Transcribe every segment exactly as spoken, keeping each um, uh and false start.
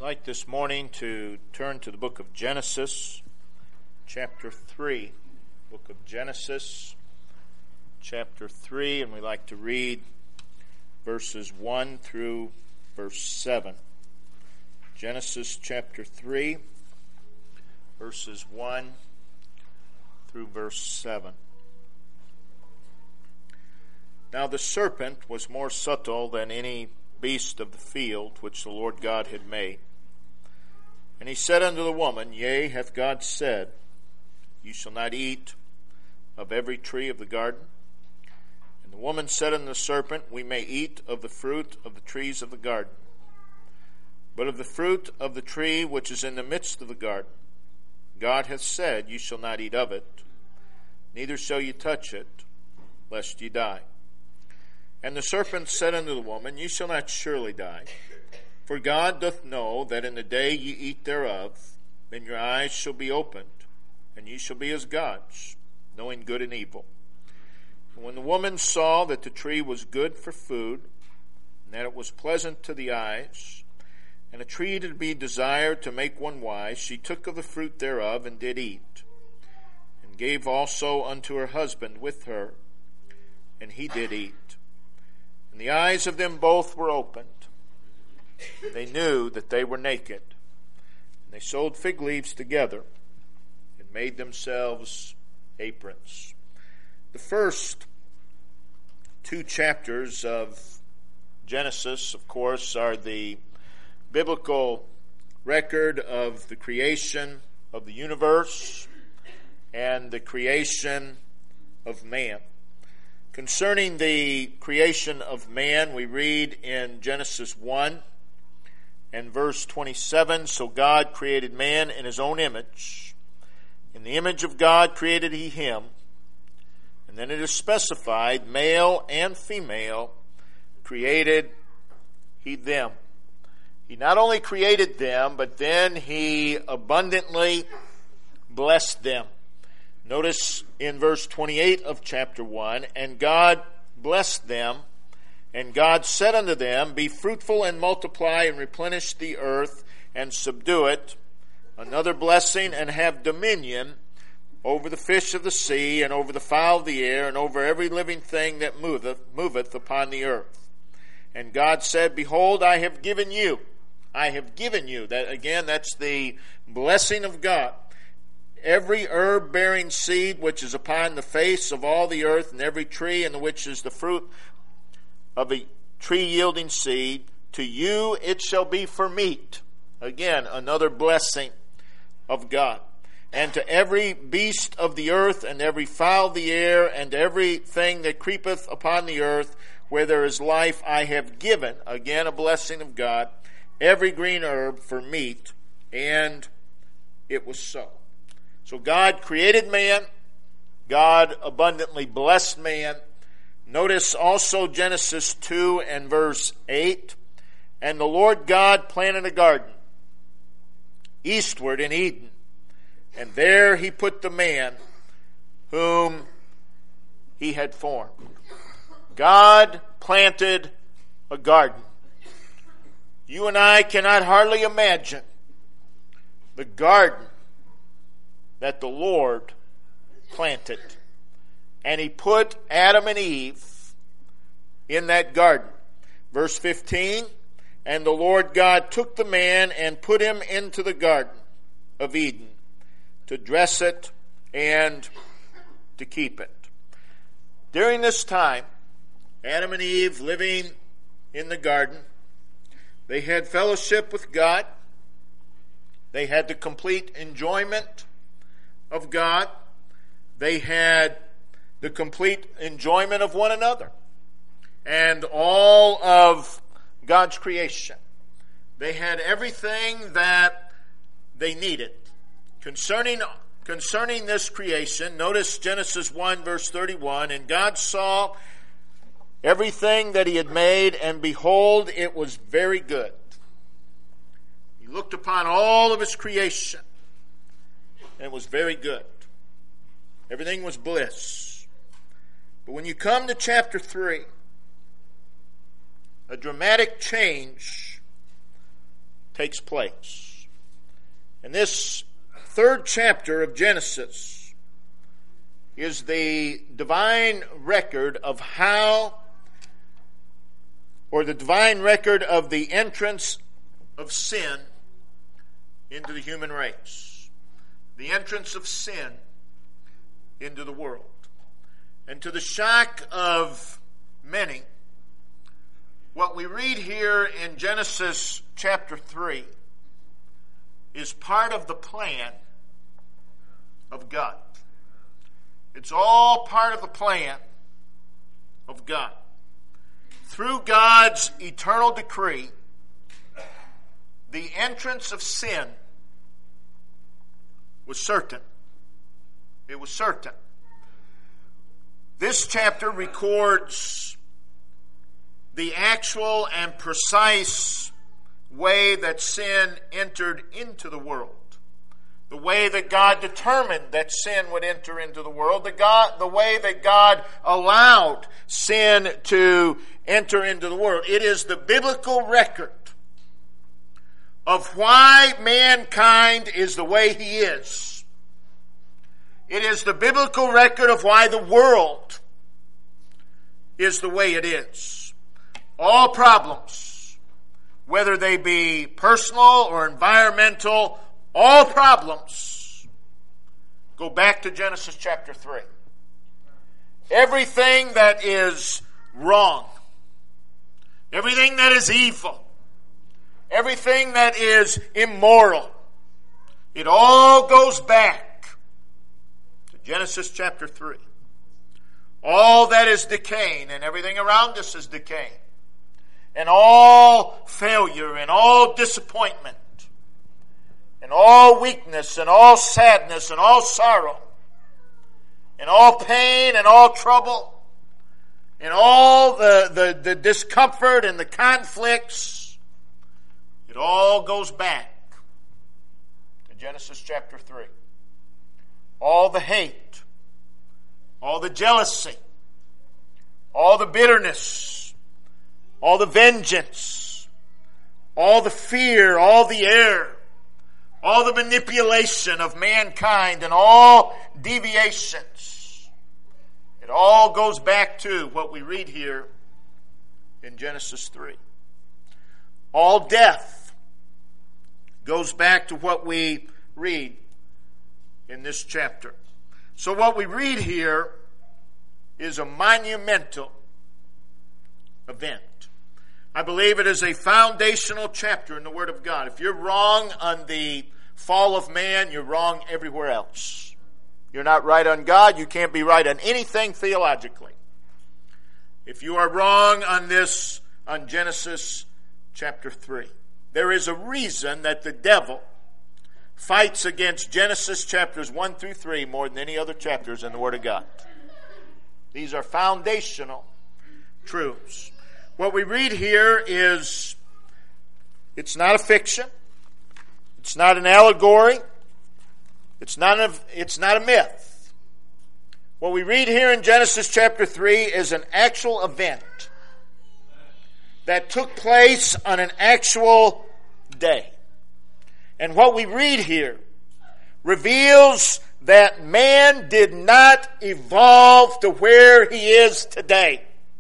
I'd like this morning to turn to the book of Genesis, chapter three. Book of Genesis, chapter three, and we like to read verses one through verse seven. Genesis chapter three, verses one through verse seven. Now the serpent was more subtle than any beast of the field which the Lord God had made. And he said unto the woman, Yea, hath God said, You shall not eat of every tree of the garden? And the woman said unto the serpent, We may eat of the fruit of the trees of the garden. But of the fruit of the tree which is in the midst of the garden, God hath said, You shall not eat of it, neither shall you touch it, lest ye die. And the serpent said unto the woman, You shall not surely die. For God doth know that in the day ye eat thereof, then your eyes shall be opened, and ye shall be as gods, knowing good and evil. And when the woman saw that the tree was good for food, and that it was pleasant to the eyes, and a tree to be desired to make one wise, she took of the fruit thereof, and did eat, and gave also unto her husband with her, and he did eat. And the eyes of them both were opened. They knew that they were naked. And they sewed fig leaves together and made themselves aprons. The first two chapters of Genesis, of course, are the biblical record of the creation of the universe and the creation of man. Concerning the creation of man, we read in Genesis one and verse twenty-seven, So God created man in his own image. In the image of God created he him. And then it is specified, male and female created he them. He not only created them, but then he abundantly blessed them. Notice in verse twenty-eight of chapter one, And God blessed them, and God said unto them, Be fruitful and multiply and replenish the earth and subdue it. Another blessing, and have dominion over the fish of the sea and over the fowl of the air and over every living thing that moveth, moveth upon the earth. And God said, Behold, I have given you. I have given you. That again, that's the blessing of God. Every herb bearing seed which is upon the face of all the earth, and every tree in which is the fruit of a tree yielding seed, to you it shall be for meat. Again, another blessing of God. And to every beast of the earth, and every fowl of the air, and everything that creepeth upon the earth, where there is life, I have given, again a blessing of God, every green herb for meat, and it was so. So God created man. God abundantly blessed man. Notice also Genesis two and verse eight. And the Lord God planted a garden eastward in Eden. And there he put the man whom he had formed. God planted a garden. You and I cannot hardly imagine the garden that the Lord planted. And he put Adam and Eve in that garden. Verse fifteen, And the Lord God took the man and put him into the garden of Eden to dress it and to keep it. During this time, Adam and Eve living in the garden, they had fellowship with God. They had the complete enjoyment of God. They had the complete enjoyment of one another and all of God's creation. They had everything that they needed. Concerning, concerning this creation, notice Genesis one verse thirty-one, And God saw everything that he had made, and behold, it was very good. He looked upon all of his creation, and it was very good. Everything was bliss. But when you come to chapter three, a dramatic change takes place. And this third chapter of Genesis is the divine record of how, or the divine record of the entrance of sin into the human race. The entrance of sin into the world. And to the shock of many, what we read here in Genesis chapter three is part of the plan of God. It's all part of the plan of God. Through God's eternal decree, the entrance of sin was certain. It was certain. This chapter records the actual and precise way that sin entered into the world. The way that God determined that sin would enter into the world. The, God, the way that God allowed sin to enter into the world. It is the biblical record of why mankind is the way he is. It is the biblical record of why the world is the way it is. All problems, whether they be personal or environmental, all problems go back to Genesis chapter three. Everything that is wrong, everything that is evil, everything that is immoral, it all goes back to Genesis chapter three. All that is decaying and everything around us is decaying. And all failure and all disappointment and all weakness and all sadness and all sorrow and all pain and all trouble and all the, the, the discomfort and the conflicts, it all goes back to Genesis chapter three. All the hate, all the jealousy, all the bitterness, all the vengeance, all the fear, all the error, all the manipulation of mankind and all deviations. It all goes back to what we read here in Genesis three. All death goes back to what we read in this chapter. So what we read here is a monumental event. I believe it is a foundational chapter in the Word of God. If you're wrong on the fall of man, you're wrong everywhere else. You're not right on God. You can't be right on anything theologically. If you are wrong on this, on Genesis chapter three, there is a reason that the devil fights against Genesis chapters one through three more than any other chapters in the Word of God. These are foundational truths. What we read here is, it's not a fiction. It's not an allegory. It's not a, it's not a myth. What we read here in Genesis chapter three is an actual event that took place on an actual day. And what we read here reveals that man did not evolve to where he is today.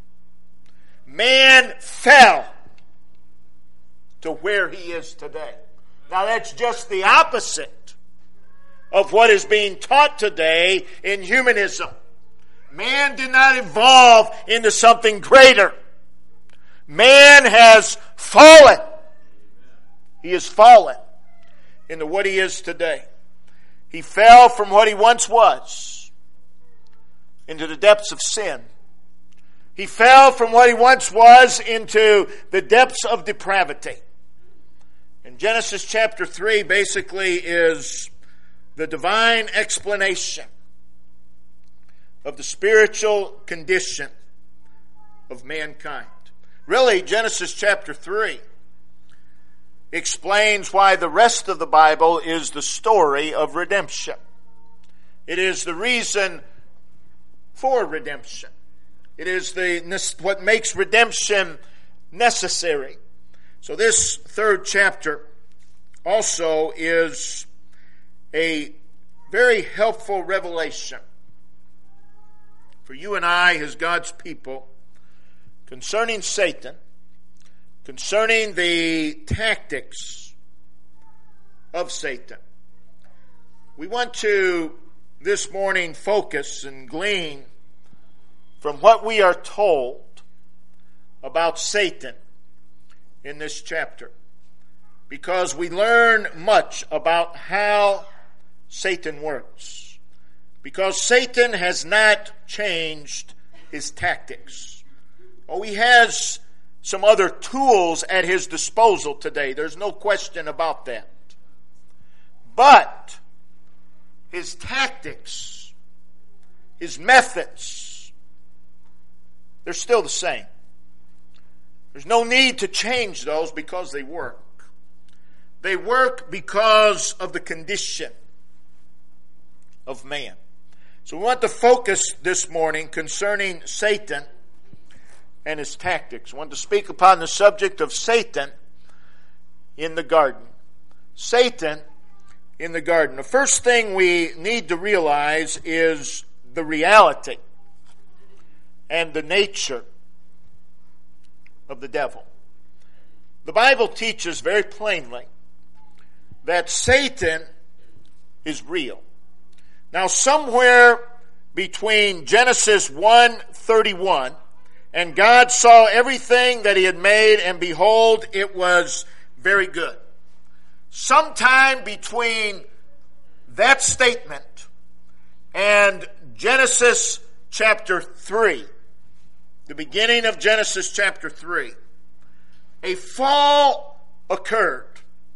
Man fell to where he is today. Now that's just the opposite of what is being taught today in humanism. Man did not evolve into something greater. Man has fallen. He has fallen into what he is today. He fell from what he once was into the depths of sin. He fell from what he once was into the depths of depravity. And Genesis chapter three basically is the divine explanation of the spiritual condition of mankind. Really, Genesis chapter three explains why the rest of the Bible is the story of redemption. It is the reason for redemption. It is the what makes redemption necessary. So this third chapter also is a very helpful revelation for you and I as God's people concerning Satan, concerning the tactics of Satan. We want to this morning focus and glean from what we are told about Satan in this chapter, because we learn much about how Satan works, because Satan has not changed his tactics. Oh, he has some other tools at his disposal today. There's no question about that. But his tactics, his methods, they're still the same. There's no need to change those because they work. They work because of the condition of man. So we want to focus this morning concerning Satan and his tactics. I want to speak upon the subject of Satan in the garden. Satan in the garden. The first thing we need to realize is the reality and the nature of the devil. The Bible teaches very plainly that Satan is real. Now, somewhere between Genesis one thirty-one and God saw everything that he had made, and behold, it was very good. Sometime between that statement and Genesis chapter three, the beginning of Genesis chapter three, a fall occurred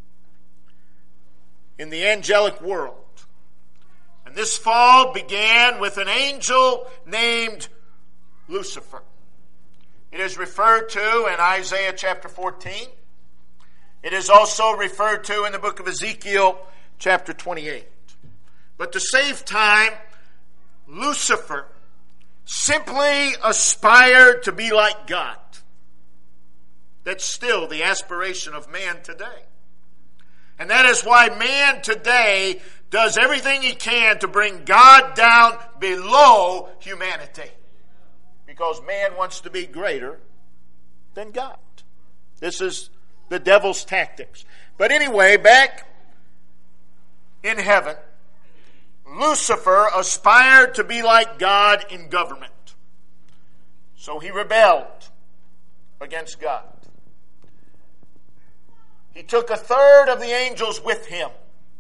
in the angelic world. And this fall began with an angel named Lucifer. It is referred to in Isaiah chapter fourteen. It is also referred to in the book of Ezekiel chapter twenty-eight. But to save time, Lucifer simply aspired to be like God. That's still the aspiration of man today. And that is why man today does everything he can to bring God down below humanity. Because man wants to be greater than God. This is the devil's tactics. But anyway, back in heaven, Lucifer aspired to be like God in government. So he rebelled against God. He took a third of the angels with him.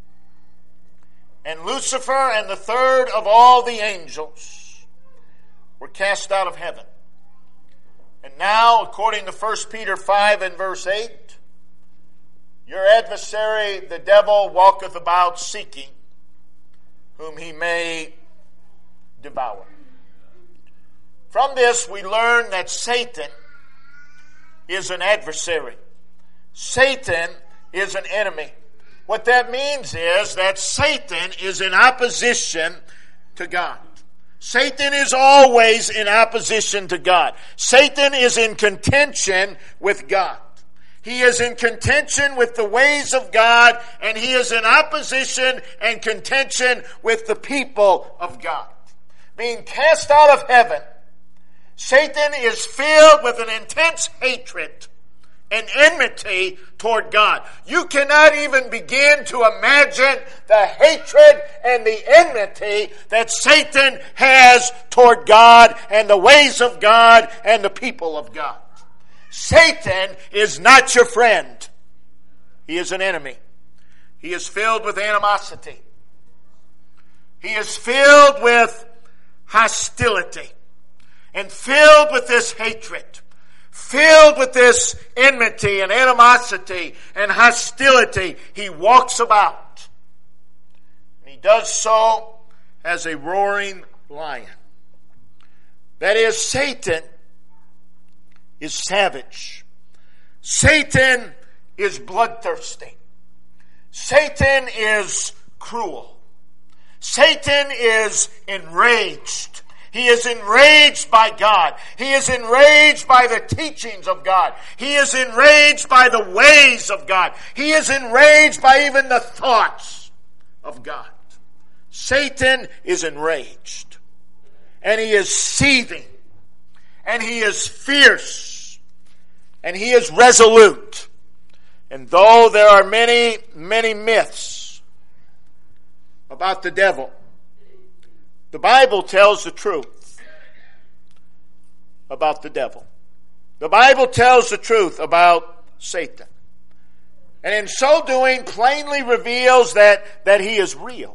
And Lucifer and the third of all the angels were cast out of heaven. And now, according to First Peter five and verse eight, your adversary, the devil, walketh about seeking whom he may devour. From this we learn that Satan is an adversary. Satan is an enemy. What that means is that Satan is in opposition to God. Satan is always in opposition to God. Satan is in contention with God. He is in contention with the ways of God, and he is in opposition and contention with the people of God. Being cast out of heaven, Satan is filled with an intense hatred and enmity toward God. You cannot even begin to imagine the hatred and the enmity that Satan has toward God and the ways of God and the people of God. Satan is not your friend. He is an enemy. He is filled with animosity. He is filled with hostility and filled with this hatred. Filled with this enmity and animosity and hostility, he walks about. And he does so as a roaring lion. That is, Satan is savage. Satan is bloodthirsty. Satan is cruel. Satan is enraged. He is enraged by God. He is enraged by the teachings of God. He is enraged by the ways of God. He is enraged by even the thoughts of God. Satan is enraged. And he is seething. And he is fierce. And he is resolute. And though there are many, many myths about the devil, the Bible tells the truth about the devil. The Bible tells the truth about Satan. And in so doing, plainly reveals that, that he is real.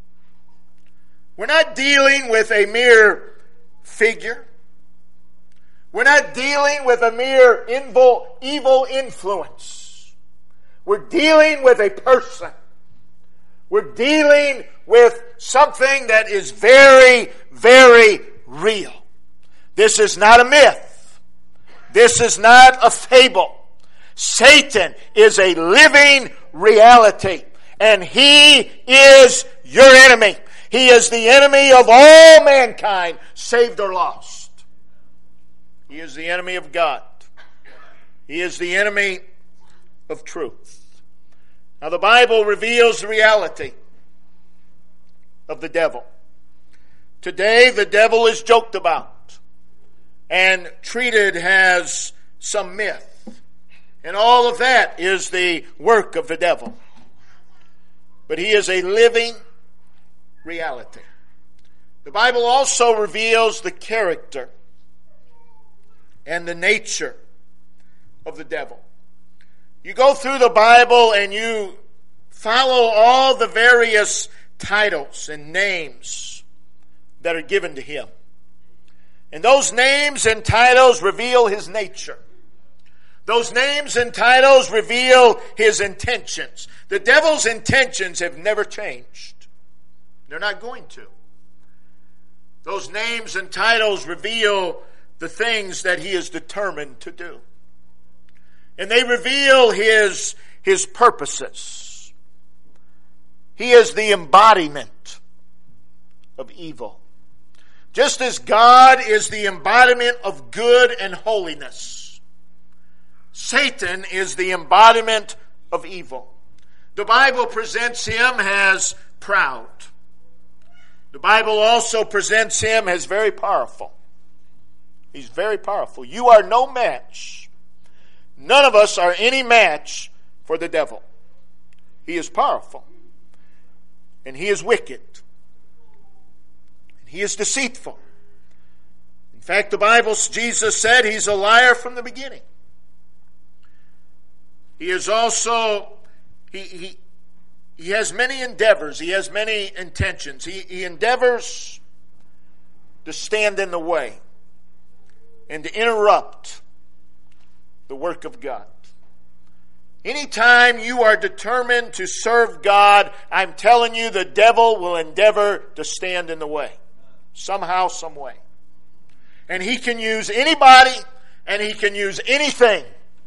We're not dealing with a mere figure. We're not dealing with a mere evil, evil influence. We're dealing with a person. We're dealing with something that is very, very real. This is not a myth. This is not a fable. Satan is a living reality. And he is your enemy. He is the enemy of all mankind, saved or lost. He is the enemy of God. He is the enemy of truth. Now the Bible reveals the reality of the devil. Today the devil is joked about and treated as some myth. And all of that is the work of the devil. But he is a living reality. The Bible also reveals the character and the nature of the devil. You go through the Bible and you follow all the various titles and names that are given to him. And those names and titles reveal his nature. Those names and titles reveal his intentions. The devil's intentions have never changed. They're not going to. Those names and titles reveal the things that he is determined to do. And they reveal his, his purposes. He is the embodiment of evil. Just as God is the embodiment of good and holiness, Satan is the embodiment of evil. The Bible presents him as proud. The Bible also presents him as very powerful. He's very powerful. You are no match. None of us are any match for the devil. He is powerful. And he is wicked. And he is deceitful. In fact, the Bible, Jesus said he's a liar from the beginning. He is also, he, he, he has many endeavors. He has many intentions. He, he endeavors to stand in the way and to interrupt the work of God. Anytime you are determined to serve God, I'm telling you the devil will endeavor to stand in the way. Somehow, some way. And he can use anybody and he can use anything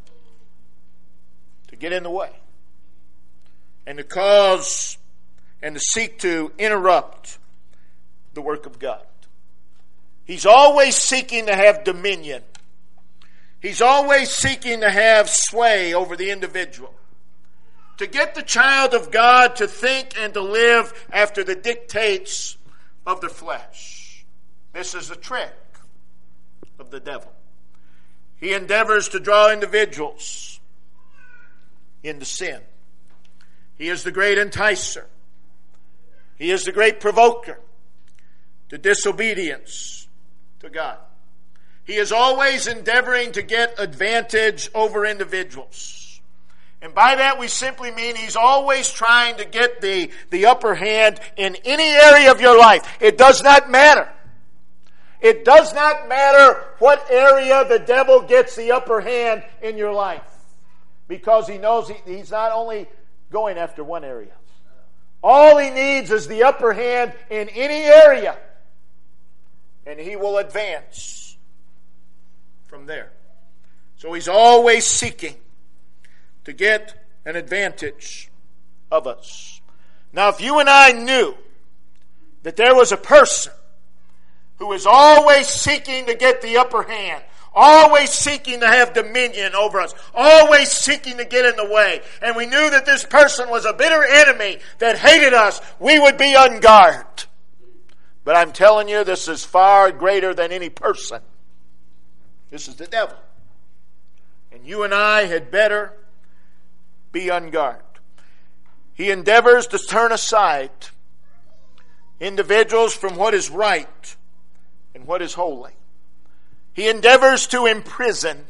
to get in the way. And to cause and to seek to interrupt the work of God. He's always seeking to have dominion. He's always seeking to have sway over the individual. To get the child of God to think and to live after the dictates of the flesh. This is a trick of the devil. He endeavors to draw individuals into sin. He is the great enticer. He is the great provoker to disobedience to God. He is always endeavoring to get advantage over individuals. And by that we simply mean he's always trying to get the, the upper hand in any area of your life. It does not matter. It does not matter what area the devil gets the upper hand in your life. Because he knows he, he's not only going after one area. All he needs is the upper hand in any area. And he will advance from there. So he's always seeking to get an advantage of us. Now, if you and I knew that there was a person who is always seeking to get the upper hand, always seeking to have dominion over us, always seeking to get in the way. And we knew that this person was a bitter enemy that hated us. We would be on guard. But I'm telling you, this is far greater than any person. This is the devil. And you and I had better be on guard. He endeavors to turn aside individuals from what is right and what is holy. He endeavors to imprison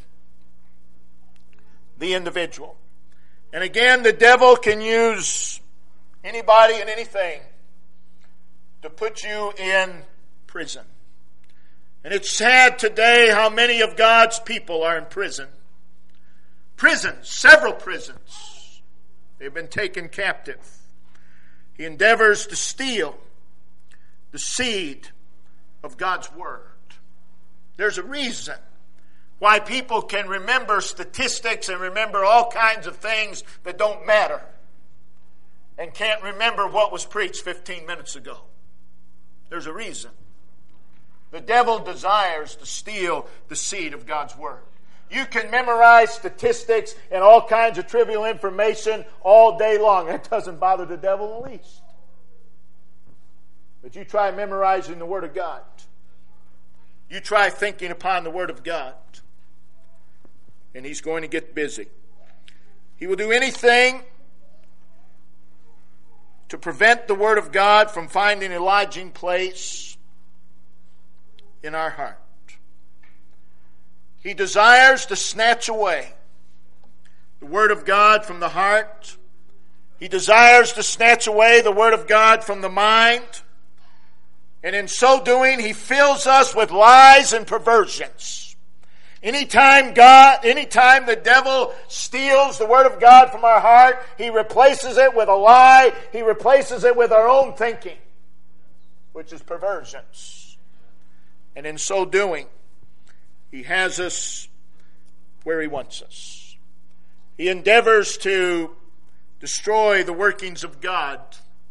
the individual. And again, the devil can use anybody and anything to put you in prison. And it's sad today how many of God's people are in prison. Prisons, several prisons. They've been taken captive. He endeavors to steal the seed of God's Word. There's a reason why people can remember statistics and remember all kinds of things that don't matter and can't remember what was preached fifteen minutes ago. There's a reason. The devil desires to steal the seed of God's Word. You can memorize statistics and all kinds of trivial information all day long. That doesn't bother the devil the least. But you try memorizing the Word of God. You try thinking upon the Word of God. And he's going to get busy. He will do anything to prevent the Word of God from finding a lodging place in our heart. He desires to snatch away the Word of God from the heart. He desires to snatch away the Word of God from the mind. And in so doing, he fills us with lies and perversions. Anytime God, anytime the devil steals the Word of God from our heart, he replaces it with a lie. He replaces it with our own thinking, which is perversions. And in so doing, he has us where he wants us. He endeavors to destroy the workings of God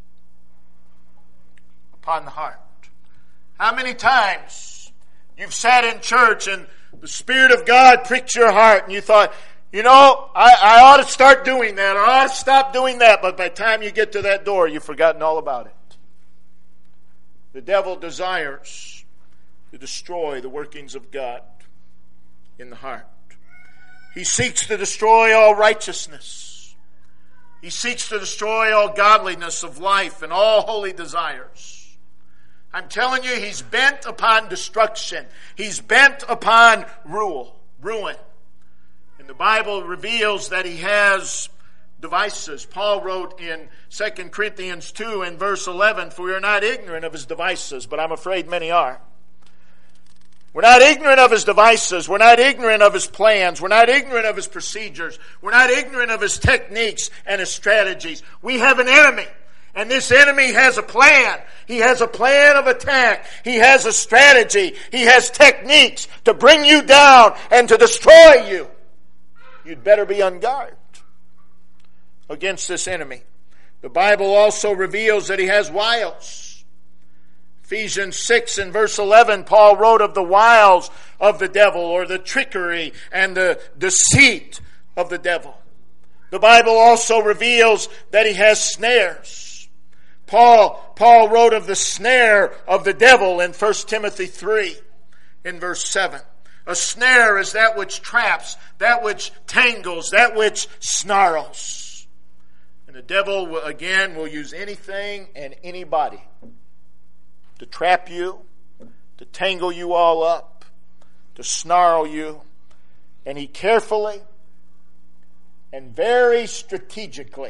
upon the heart. How many times you've sat in church and the Spirit of God pricked your heart and you thought, you know, I, I ought to start doing that, or I ought to stop doing that, but by the time you get to that door, you've forgotten all about it. The devil desires to destroy the workings of God in the heart. He seeks to destroy all righteousness. He seeks to destroy all godliness of life and all holy desires. I'm telling you, he's bent upon destruction. He's bent upon rule, ruin. And the Bible reveals that he has devices. Paul wrote in Second Corinthians two and verse eleven, "For we are not ignorant of his devices," but I'm afraid many are. We're not ignorant of his devices. We're not ignorant of his plans. We're not ignorant of his procedures. We're not ignorant of his techniques and his strategies. We have an enemy. And this enemy has a plan. He has a plan of attack. He has a strategy. He has techniques to bring you down and to destroy you. You'd better be on guard against this enemy. The Bible also reveals that he has wiles. Ephesians six and verse eleven, Paul wrote of the wiles of the devil, or the trickery and the deceit of the devil. The Bible also reveals that he has snares. Paul, Paul wrote of the snare of the devil in First Timothy three in verse seven. A snare is that which traps, that which tangles, that which snarls. And the devil, will, again, will use anything and anybody to trap you, to tangle you all up, to snarl you. And he carefully and very strategically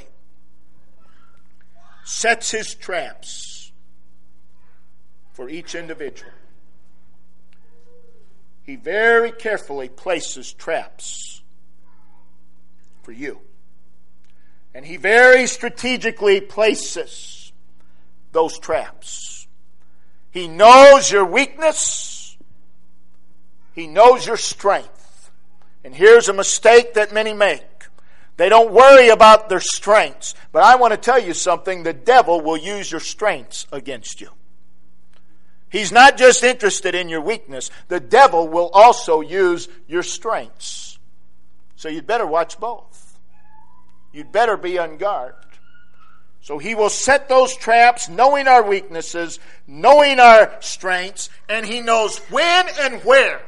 sets his traps for each individual. He very carefully places traps for you. And he very strategically places those traps. He knows your weakness. He knows your strength. And here's a mistake that many make. They don't worry about their strengths. But I want to tell you something. The devil will use your strengths against you. He's not just interested in your weakness. The devil will also use your strengths. So you'd better watch both. You'd better be on guard. So he will set those traps knowing our weaknesses, knowing our strengths, and he knows when and where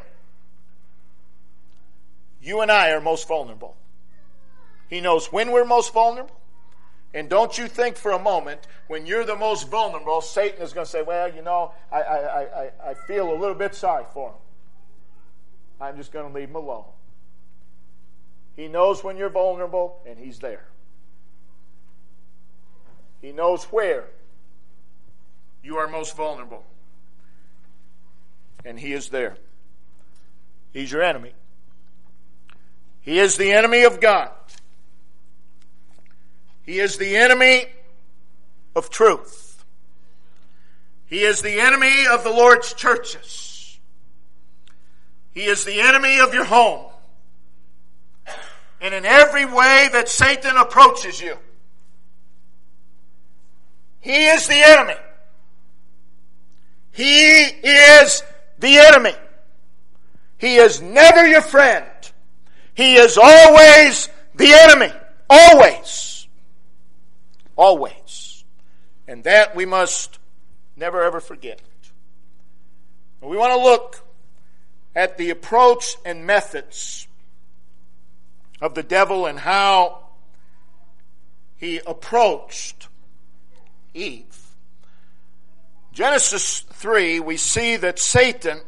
you and I are most vulnerable. He knows when we're most vulnerable. And don't you think for a moment, when you're the most vulnerable, Satan is going to say, well, you know, I, I, I, I feel a little bit sorry for him. I'm just going to leave him alone. He knows when you're vulnerable, and he's there. He knows where you are most vulnerable. And he is there. He's your enemy. He is the enemy of God. He is the enemy of truth. He is the enemy of the Lord's churches. He is the enemy of your home. And in every way that Satan approaches you, he is the enemy. He is the enemy. He is never your friend. He is always the enemy. Always. Always. And that we must never ever forget. We want to look at the approach and methods of the devil and how he approached Eve. Genesis three, we see that Satan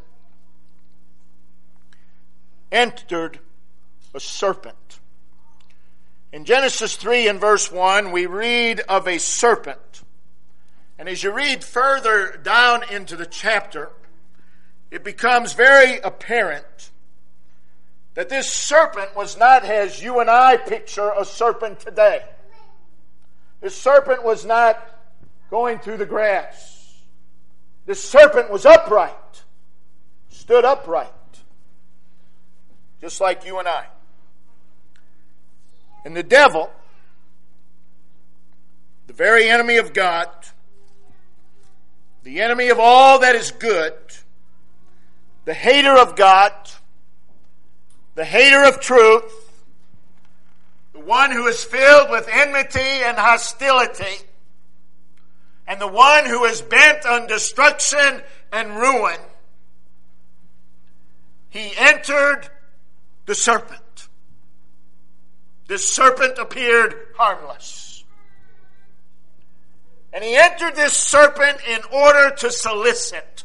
entered a serpent. In Genesis three and verse one, we read of a serpent. And as you read further down into the chapter, it becomes very apparent that this serpent was not as you and I picture a serpent today. This serpent was not going through the grass. This serpent was upright, stood upright, just like you and I. And the devil, the very enemy of God, the enemy of all that is good, the hater of God, the hater of truth, the one who is filled with enmity and hostility, and the one who is bent on destruction and ruin, he entered the serpent. This serpent appeared harmless. And he entered this serpent in order to solicit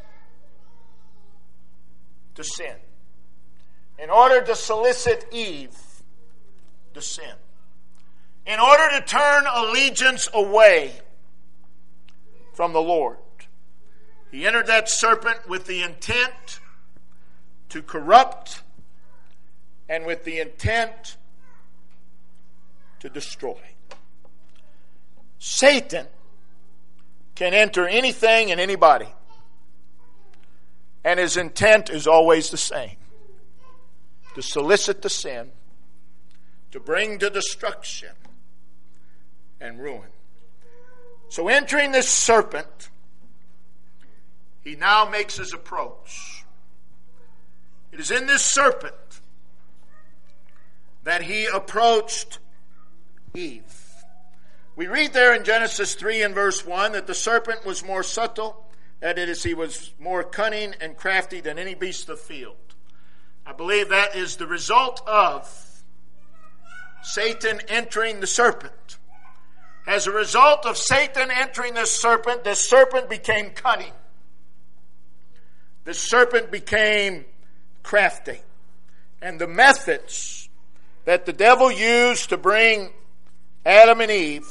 to sin. In order to solicit Eve to sin. In order to turn allegiance away from the Lord. He entered that serpent with the intent to corrupt and with the intent to destroy. Satan can enter anything and anybody, and his intent is always the same: to solicit the sin, to bring to destruction and ruin. So entering this serpent, he now makes his approach. It is in this serpent that he approached Eve. We read there in Genesis three and verse one that the serpent was more subtle, that is, he was more cunning and crafty than any beast of the field. I believe that is the result of Satan entering the serpent. As a result of Satan entering this serpent, this serpent became cunning. This serpent became crafty. And the methods that the devil used to bring Adam and Eve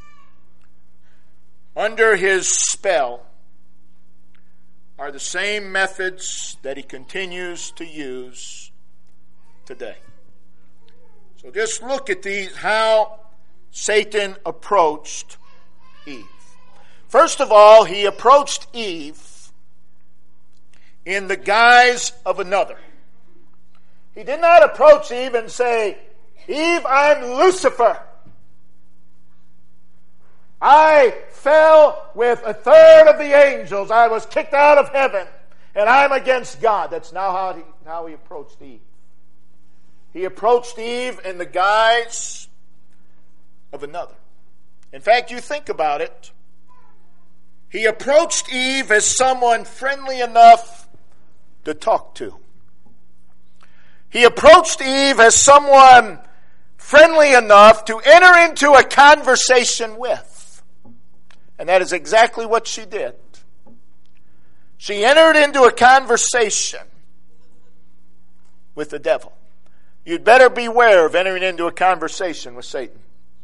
under his spell are the same methods that he continues to use today. So just look at these, how Satan approached Eve. First of all, he approached Eve in the guise of another. He did not approach Eve and say, "Eve, I'm Lucifer. I fell with a third of the angels. I was kicked out of heaven, and I'm against God. That's now how he, how he approached Eve. He approached Eve in the guise of another. In fact, you think about it. He approached Eve as someone friendly enough to talk to. He approached Eve as someone friendly enough to enter into a conversation with. And that is exactly what she did. She entered into a conversation with the devil. You'd better beware of entering into a conversation with Satan.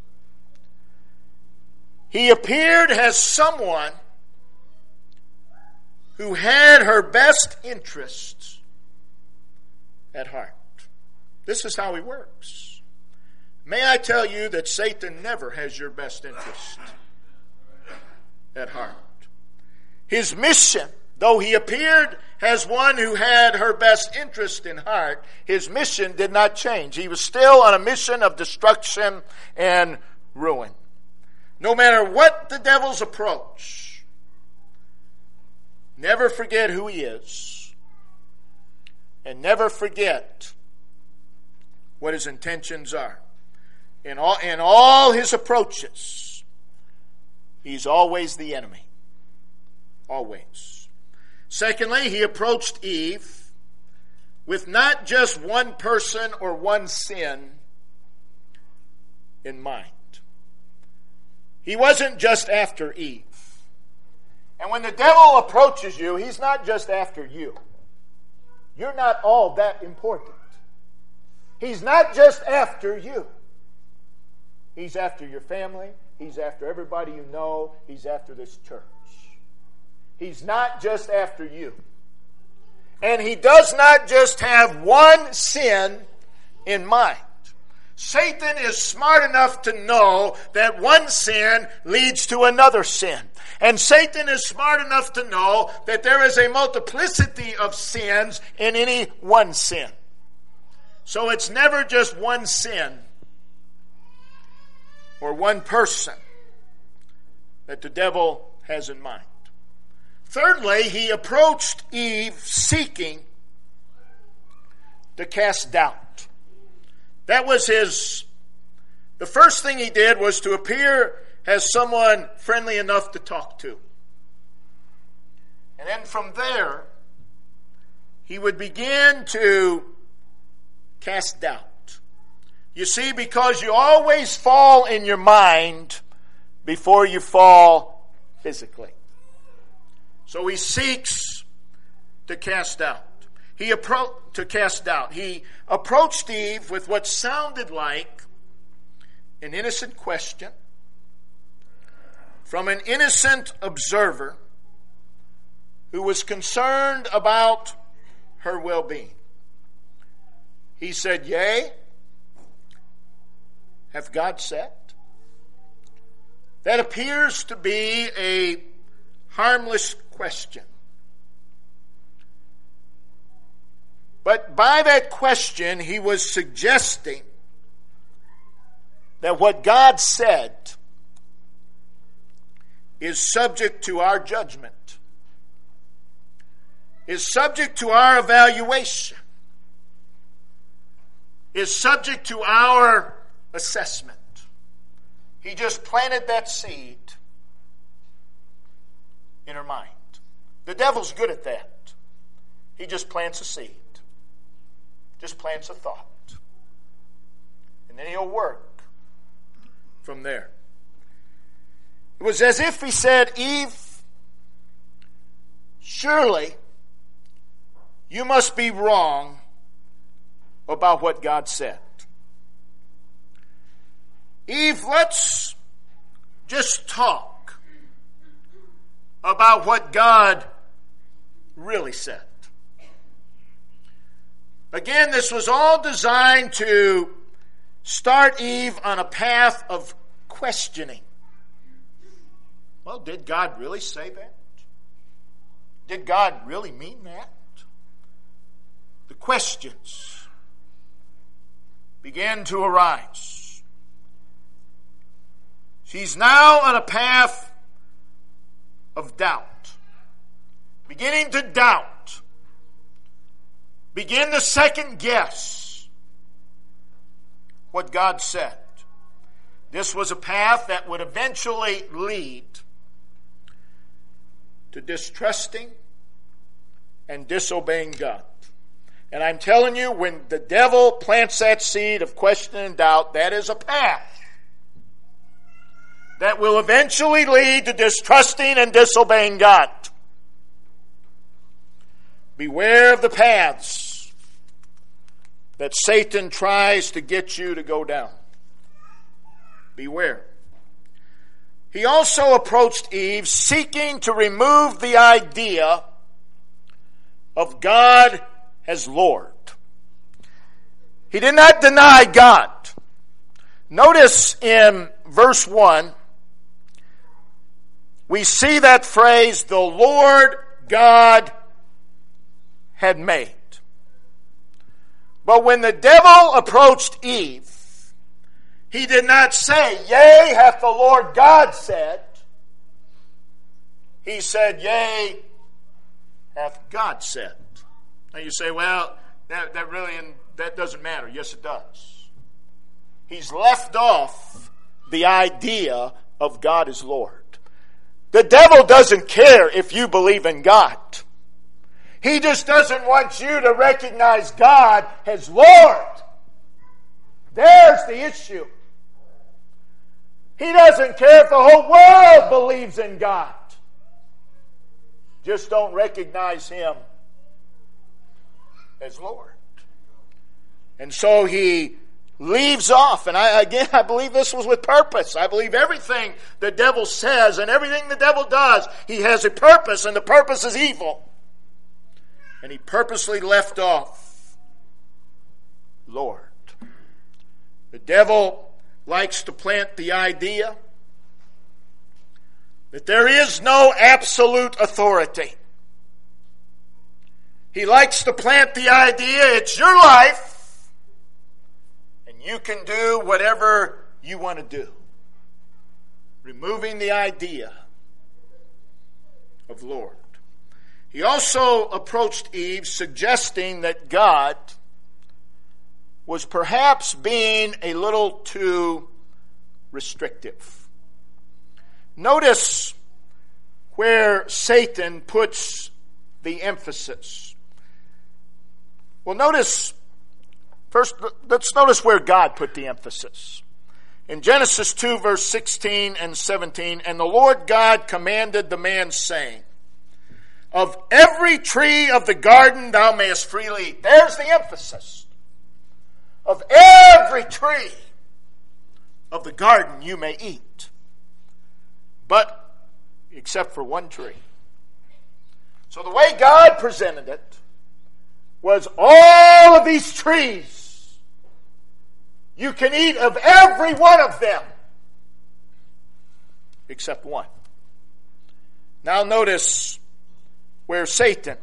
He appeared as someone who had her best interests at heart. This is how he works. May I tell you that Satan never has your best interest at heart. His mission, though he appeared as one who had her best interest in heart, his mission did not change. He was still on a mission of destruction and ruin. No matter what the devil's approach, never forget who he is, and never forget what his intentions are. In all, in all his approaches, he's always the enemy. Always. Secondly, he approached Eve with not just one person or one sin in mind. He wasn't just after Eve. And when the devil approaches you, he's not just after you. You're not all that important. He's not just after you. He's after your family. He's after everybody you know. He's after this church. He's not just after you. And he does not just have one sin in mind. Satan is smart enough to know that one sin leads to another sin. And Satan is smart enough to know that there is a multiplicity of sins in any one sin. So it's never just one sin or one person that the devil has in mind. Thirdly, he approached Eve seeking to cast doubt. That was his, the first thing he did was to appear as someone friendly enough to talk to. And then from there, he would begin to cast doubt. You see, because you always fall in your mind before you fall physically. So he seeks to cast doubt. He appro- to cast doubt. He approached Eve with what sounded like an innocent question from an innocent observer who was concerned about her well-being. He said, "Yea, hath God said?" That appears to be a harmless question. But by that question, he was suggesting that what God said is subject to our judgment, is subject to our evaluation, is subject to our assessment. He just planted that seed in her mind. The devil's good at that. He just plants a seed. Just plants a thought. And then he'll work from there. It was as if he said, "Eve, surely you must be wrong about what God said. Eve, let's just talk about what God really said." Again, this was all designed to start Eve on a path of questioning. Well, did God really say that? Did God really mean that? The questions began to arise. She's now on a path of doubt. Beginning to doubt. Begin to second guess what God said. This was a path that would eventually lead to distrusting and disobeying God. And I'm telling you, when the devil plants that seed of question and doubt, that is a path that will eventually lead to distrusting and disobeying God. Beware of the paths that Satan tries to get you to go down. Beware. He also approached Eve seeking to remove the idea of God as Lord. He did not deny God. Notice in verse one, we see that phrase, the Lord God had made. But when the devil approached Eve, he did not say, yea, hath the Lord God said. He said, yea, hath God said. Now you say, well, that, that really that doesn't matter. Yes, it does. He's left off the idea of God as Lord. The devil doesn't care if you believe in God. He just doesn't want you to recognize God as Lord. There's the issue. He doesn't care if the whole world believes in God. Just don't recognize Him as Lord. And so he leaves off. And I, again, I believe this was with purpose. I believe everything the devil says and everything the devil does, he has a purpose, and the purpose is evil. And he purposely left off Lord. The devil likes to plant the idea that there is no absolute authority. He likes to plant the idea it's your life and you can do whatever you want to do. Removing the idea of Lord. He also approached Eve suggesting that God was perhaps being a little too restrictive. Notice where Satan puts the emphasis. Well, notice, first, let's notice where God put the emphasis. In Genesis two, verse sixteen and seventeen, and the Lord God commanded the man, saying, of every tree of the garden thou mayest freely eat. There's the emphasis. Of every tree of the garden you may eat. But, except for one tree. So the way God presented it was all of these trees. You can eat of every one of them. Except one. Now notice where Satan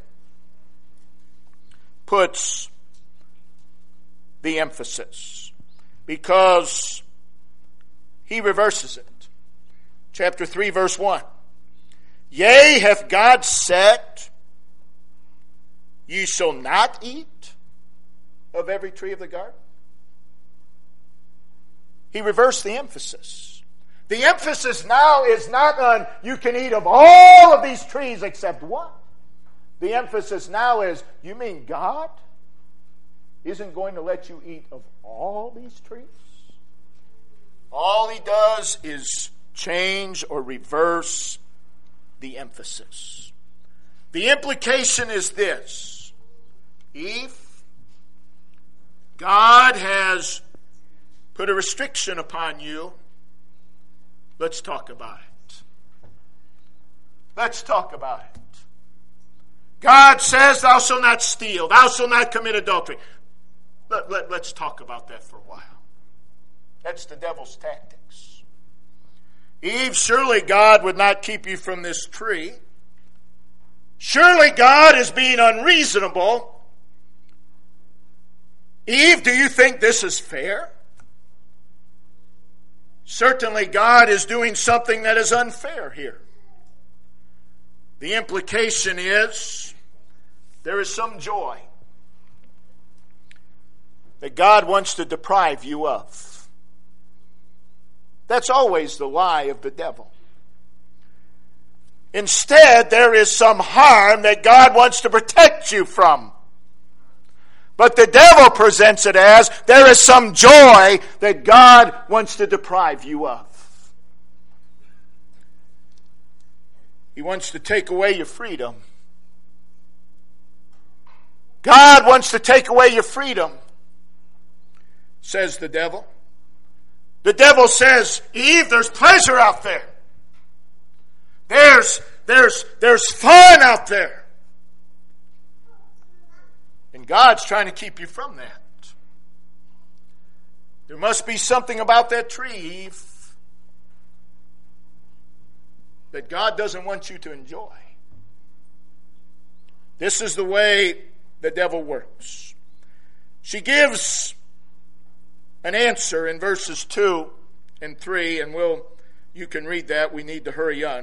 puts the emphasis, because he reverses it. Chapter three, verse one. Yea, hath God said, ye shall not eat of every tree of the garden? He reversed the emphasis. The emphasis now is not on you can eat of all of these trees except one. The emphasis now is, you mean God isn't going to let you eat of all these trees? All he does is change or reverse the emphasis. The implication is this: Eve, God has put a restriction upon you. Let's talk about it. Let's talk about it. God says, thou shalt not steal, thou shalt not commit adultery. Let, let, let's talk about that for a while. That's the devil's tactics. Eve, surely God would not keep you from this tree. Surely God is being unreasonable. Eve, do you think this is fair? Certainly God is doing something that is unfair here. The implication is there is some joy that God wants to deprive you of. That's always the lie of the devil. Instead, there is some harm that God wants to protect you from. But the devil presents it as there is some joy that God wants to deprive you of. He wants to take away your freedom. God wants to take away your freedom, says the devil. The devil says, Eve, there's pleasure out there. There's, there's, there's fun out there. And God's trying to keep you from that. There must be something about that tree, Eve, that God doesn't want you to enjoy. This is the way the devil works. She gives an answer in verses two and three, and we'll, you can read that. We need to hurry on.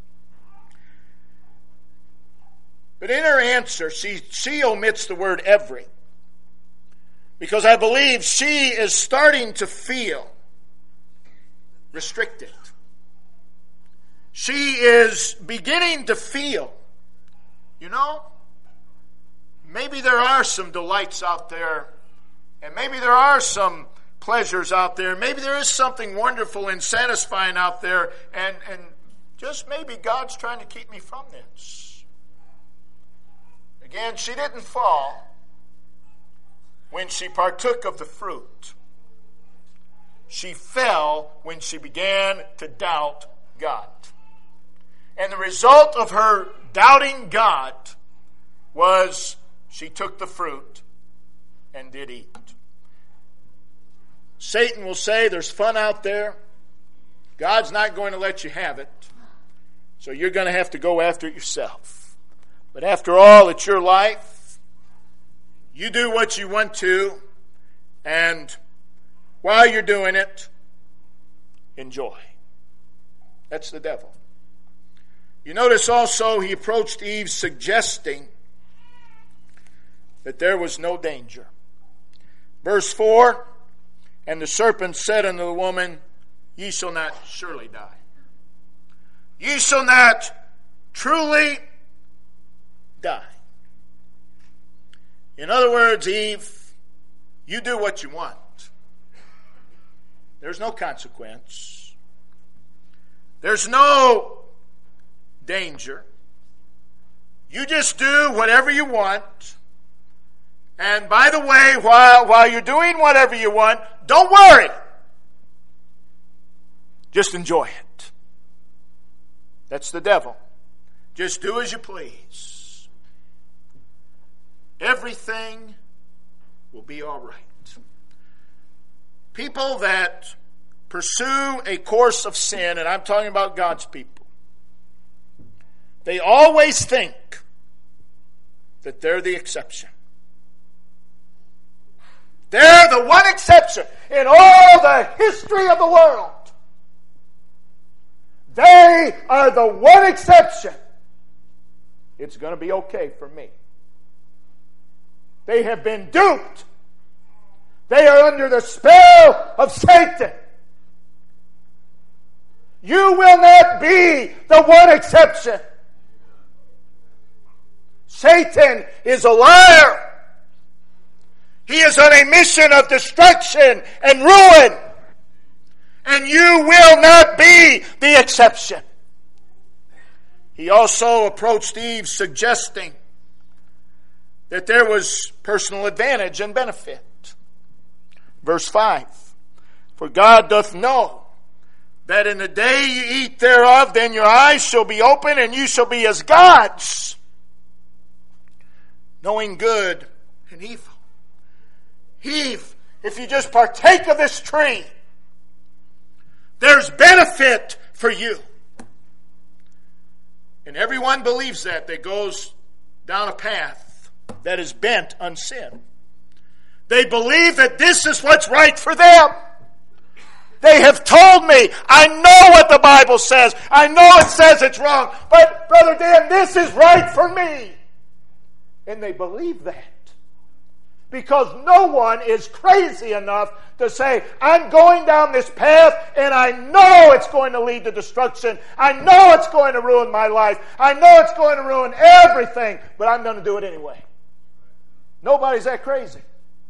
But in her answer, she, she omits the word every, because I believe she is starting to feel restricted. She is beginning to feel, you know, maybe there are some delights out there, and maybe there are some pleasures out there. Maybe there is something wonderful and satisfying out there, and, and just maybe God's trying to keep me from this. Again, she didn't fall when she partook of the fruit. She fell when she began to doubt God. And the result of her doubting God was she took the fruit and did eat. Satan will say there's fun out there. God's not going to let you have it. So you're going to have to go after it yourself. But after all, it's your life. You do what you want to. And while you're doing it, enjoy. That's the devil. You notice also he approached Eve suggesting that there was no danger. Verse four, and the serpent said unto the woman, Ye shall not surely die. Ye shall not truly die. In other words, Eve, you do what you want. There's no consequence. There's no danger. You just do whatever you want. And by the way, while, while you're doing whatever you want, don't worry. Just enjoy it. That's the devil. Just do as you please. Everything will be all right. People that pursue a course of sin, and I'm talking about God's people, they always think that they're the exception. They're the one exception in all the history of the world. They are the one exception. It's going to be okay for me. They have been duped. They are under the spell of Satan. You will not be the one exception. Satan is a liar. He is on a mission of destruction and ruin. And you will not be the exception. He also approached Eve suggesting that there was personal advantage and benefit. Verse five, for God doth know that in the day you eat thereof, then your eyes shall be open, and you shall be as gods, knowing good and evil. Eve, if you just partake of this tree, there's benefit for you. And everyone believes that, that goes down a path that is bent on sin. They believe that this is what's right for them. They have told me, I know what the Bible says. I know it says it's wrong. But, Brother Dan, this is right for me. And they believe that. Because no one is crazy enough to say, I'm going down this path and I know it's going to lead to destruction. I know it's going to ruin my life. I know it's going to ruin everything, but I'm going to do it anyway. Nobody's that crazy.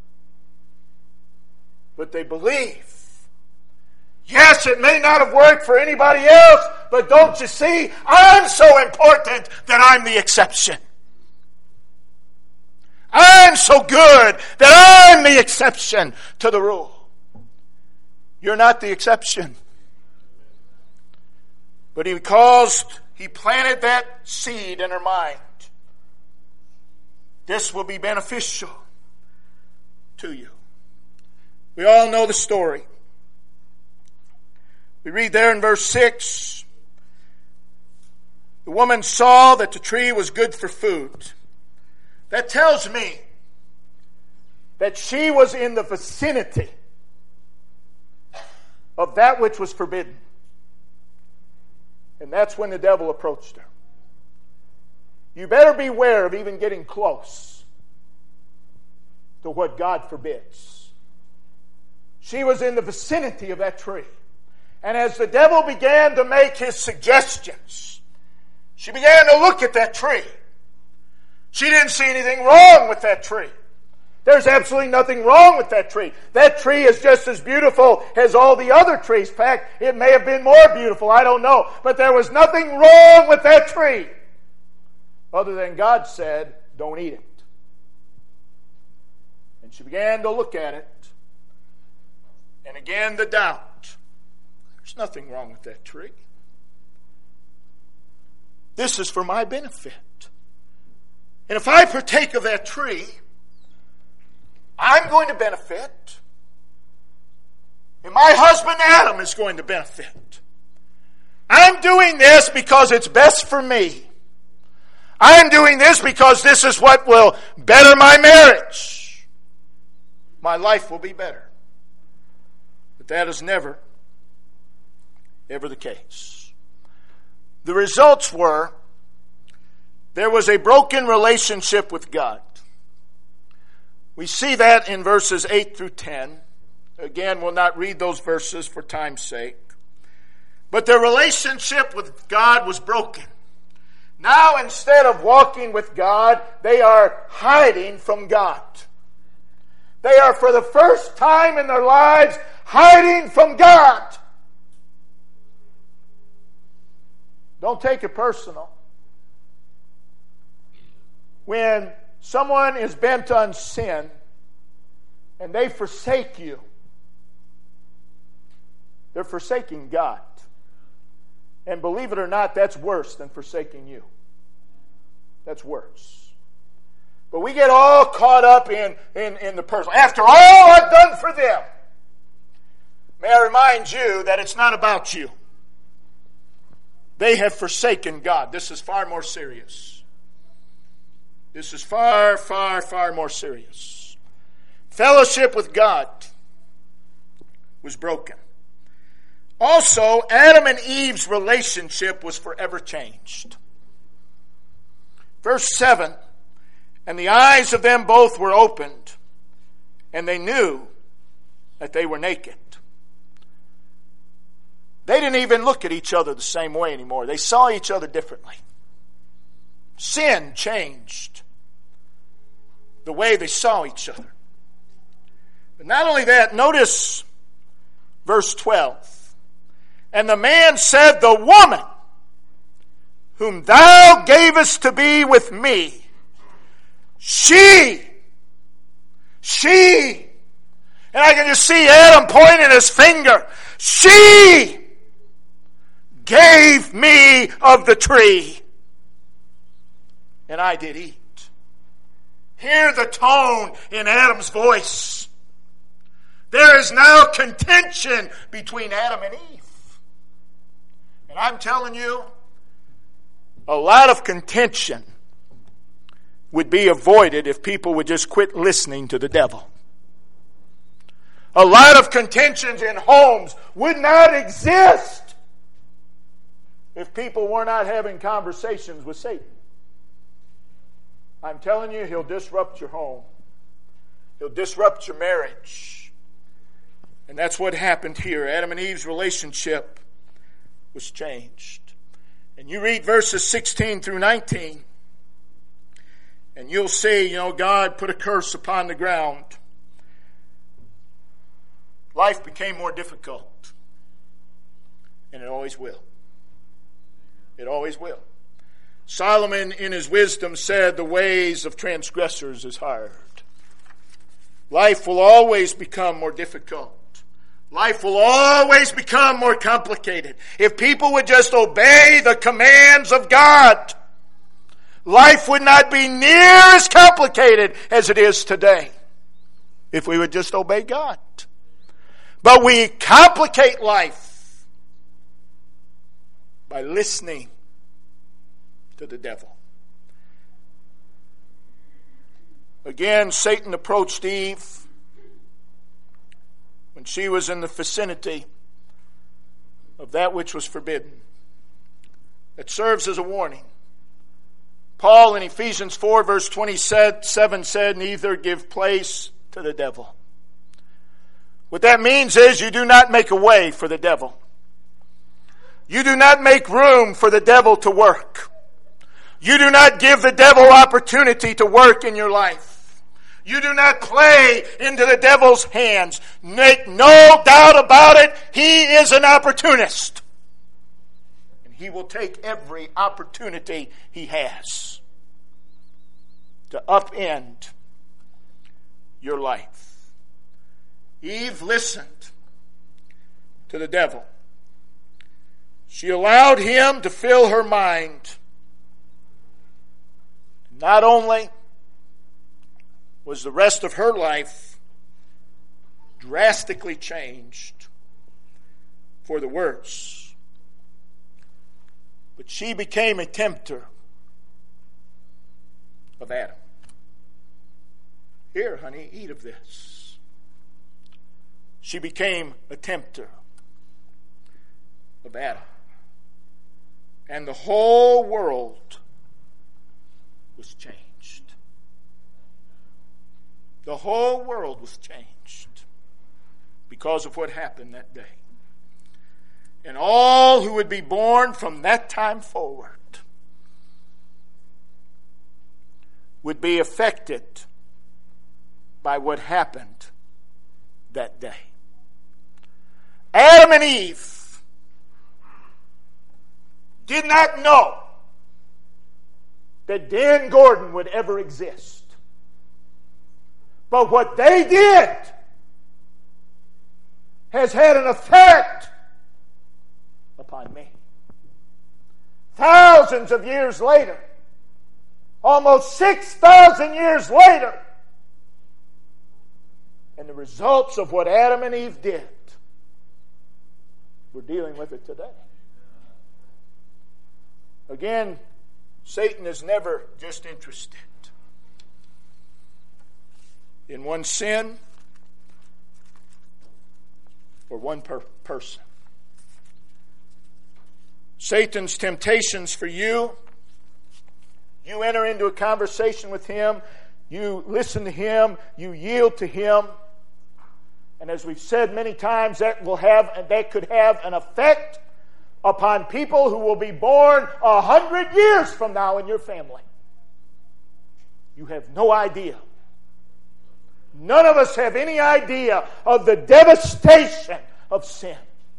But they believe. Yes, it may not have worked for anybody else, but don't you see, I'm so important that I'm the exception. I'm so good that I'm the exception to the rule. You're not the exception. But he caused, he planted that seed in her mind. This will be beneficial to you. We all know the story. We read there in verse six, the woman saw that the tree was good for food. That tells me that she was in the vicinity of that which was forbidden. And that's when the devil approached her. You better beware of even getting close to what God forbids. She was in the vicinity of that tree. And as the devil began to make his suggestions, she began to look at that tree. She didn't see anything wrong with that tree. There's absolutely nothing wrong with that tree. That tree is just as beautiful as all the other trees. In fact, it may have been more beautiful. I don't know. But there was nothing wrong with that tree. Other than God said, don't eat it. And she began to look at it. And again, the doubt. There's nothing wrong with that tree. This is for my benefit. And if I partake of that tree, I'm going to benefit. And my husband Adam is going to benefit. I'm doing this because it's best for me. I'm doing this because this is what will better my marriage. My life will be better. But that is never, ever the case. The results were, there was a broken relationship with God. We see that in verses eight through ten. Again, we'll not read those verses for time's sake. But their relationship with God was broken. Now, instead of walking with God, they are hiding from God. They are, for the first time in their lives, hiding from God. Don't take it personal. When someone is bent on sin and they forsake you, they're forsaking God. And believe it or not, that's worse than forsaking you. That's worse. But we get all caught up in, in, in the personal. After all I've done for them, may I remind you that it's not about you. They have forsaken God. This is far more serious. This is far, far, far more serious. Fellowship with God was broken. Also, Adam and Eve's relationship was forever changed. Verse seven, and the eyes of them both were opened, and they knew that they were naked. They didn't even look at each other the same way anymore. They saw each other differently. Sin changed the way they saw each other. But not only that, notice verse twelve. And the man said, the woman whom thou gavest to be with me, she, she, and I can just see Adam pointing his finger, she gave me of the tree, and I did eat. Hear the tone in Adam's voice. There is now contention between Adam and Eve. And I'm telling you, a lot of contention would be avoided if people would just quit listening to the devil. A A lot of contentions in homes would not exist if people were not having conversations with Satan. I'm telling you, he'll disrupt your home. He'll disrupt your marriage. And that's what happened here. Adam and Eve's relationship was changed. And you read verses sixteen through nineteen, and you'll see, you know, God put a curse upon the ground. Life became more difficult. And it always will. It always will. Solomon, in his wisdom, said, the ways of transgressors is hard. Life will always become more difficult. Life will always become more complicated. If people would just obey the commands of God, life would not be near as complicated as it is today. If we would just obey God. But we complicate life by listening to the devil. Again, Satan approached Eve when she was in the vicinity of that which was forbidden. It serves as a warning. Paul in Ephesians four verse twenty-seven said, neither give place to the devil. What that means is you do not make a way for the devil. You do not make room for the devil to work. You do not give the devil opportunity to work in your life. You do not play into the devil's hands. Make no doubt about it, he is an opportunist. And he will take every opportunity he has to upend your life. Eve listened to the devil. She allowed him to fill her mind. Not only was the rest of her life drastically changed for the worse, but she became a tempter of Adam. Here, honey, eat of this. She became a tempter of Adam. And the whole world was changed. The whole world was changed because of what happened that day. And all who would be born from that time forward would be affected by what happened that day. Adam and Eve did not know that Dan Gordon would ever exist. But what they did has had an effect upon me. Thousands of years later, almost six thousand years later, and the results of what Adam and Eve did, we're dealing with it today. Again, Satan is never just interested in one sin or one per- person. Satan's temptations for you, you enter into a conversation with him, you listen to him, you yield to him, and as we've said many times, that will have that could have an effect upon people who will be born a hundred years from now in your family. You have no idea. None of us have any idea of the devastation of sin.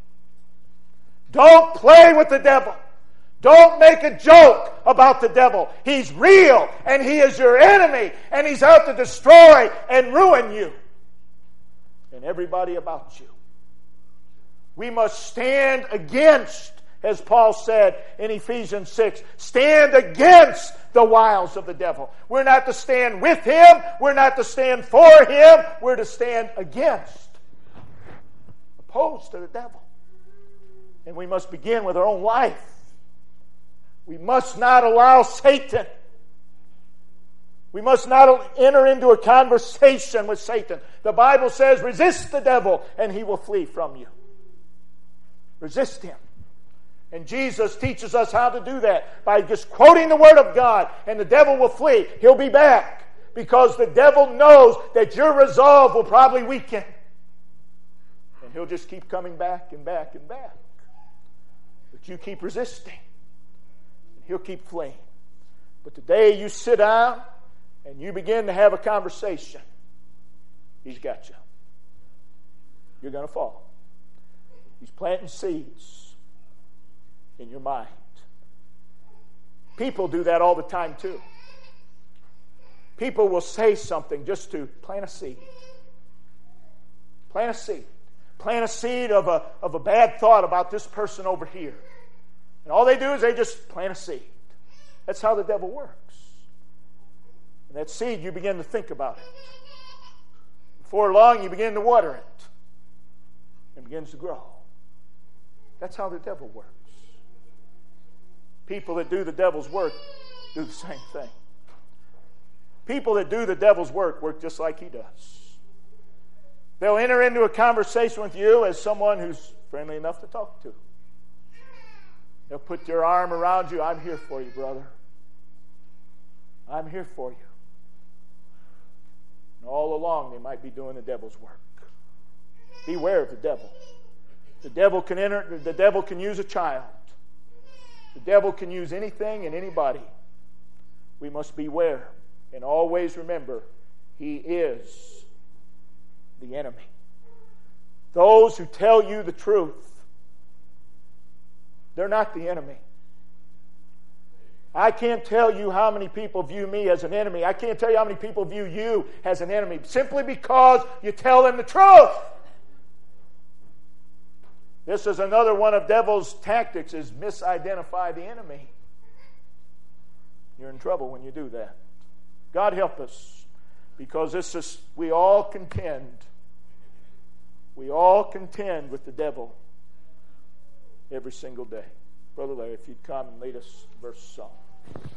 Don't play with the devil. Don't make a joke about the devil. He's real and he is your enemy and he's out to destroy and ruin you and everybody about you. We must stand against, as Paul said in Ephesians six, stand against the wiles of the devil. We're not to stand with him. We're not to stand for him. We're to stand against, opposed to the devil. And we must begin with our own life. We must not allow Satan We must not enter into a conversation with Satan. The Bible says, resist the devil and he will flee from you. Resist him. And Jesus teaches us how to do that by just quoting the Word of God, and the devil will flee. He'll be back because the devil knows that your resolve will probably weaken. And he'll just keep coming back and back and back. But you keep resisting, and he'll keep fleeing. But the day you sit down and you begin to have a conversation, he's got you. You're going to fall. He's planting seeds in your mind. People do that all the time too. People will say something just to plant a seed. Plant a seed. Plant a seed of a, of a bad thought about this person over here. And all they do is they just plant a seed. That's how the devil works. And that seed, you begin to think about it. Before long, you begin to water it. It begins to grow. That's how the devil works. People that do the devil's work do the same thing. People that do the devil's work work just like he does. They'll enter into a conversation with you as someone who's friendly enough to talk to. They'll put their arm around you. I'm here for you, brother. I'm here for you. And all along, they might be doing the devil's work. Beware of the devil. The devil can enter. The devil can use a child. The devil can use anything and anybody. We must beware and always remember, he is the enemy. Those who tell you the truth, they're not the enemy. I can't tell you how many people view me as an enemy. I can't tell you how many people view you as an enemy simply because you tell them the truth. This is another one of devil's tactics, is misidentify the enemy. You're in trouble when you do that. God help us, because this is, we all contend. We all contend with the devil every single day. Brother Larry, if you'd come and lead us to verse song.